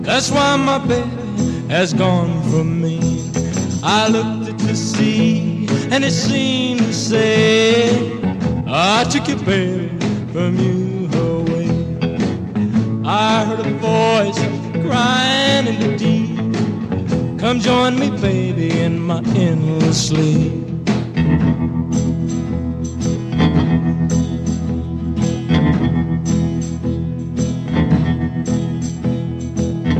That's why my baby has gone from me. I looked at the sea and it seemed to say, I took your baby from you away. I heard a voice crying in the deep, come join me, baby, in my endless sleep.